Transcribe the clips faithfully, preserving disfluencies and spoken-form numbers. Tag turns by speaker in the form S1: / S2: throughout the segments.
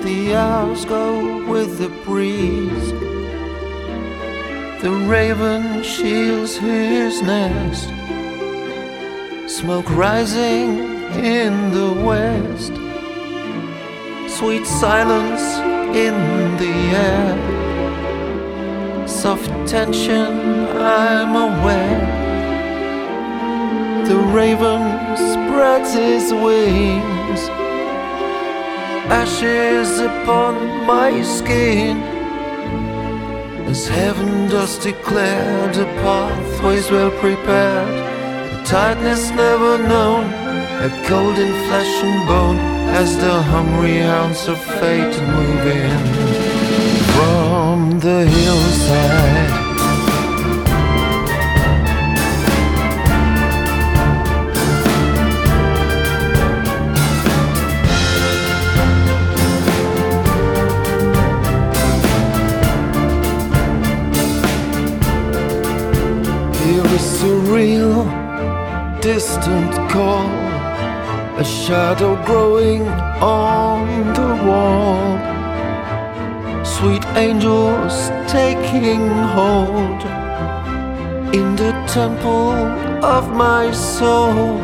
S1: the hours go with the breeze. The raven shields his nest, smoke rising in the west, sweet silence in the air, soft tension I'm aware. The raven spreads his wings, ashes upon my skin, as heaven does declare the pathways well prepared, a tightness never known, a cold in flesh and bone, as the hungry hounds of fate move in from the hillside. A surreal, distant call, a shadow growing on the wall, sweet angels taking hold in the temple of my soul,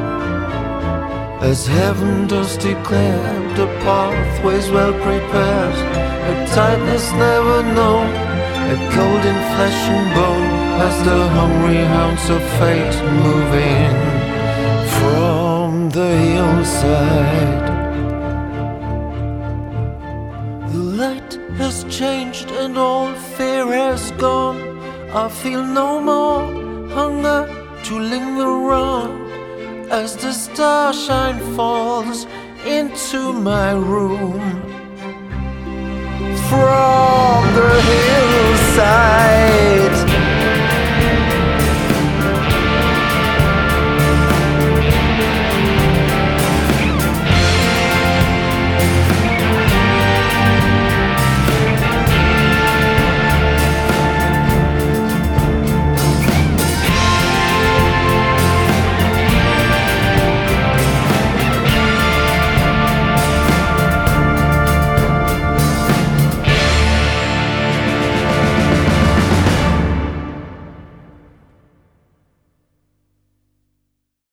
S1: as heaven does declare the pathways well prepared, a tightness never known, a cold in flesh and bone, as the hungry hounds of fate move in from the hillside. The light has changed and all fear has gone. I feel no more hunger to linger on, as the starshine falls into my room. From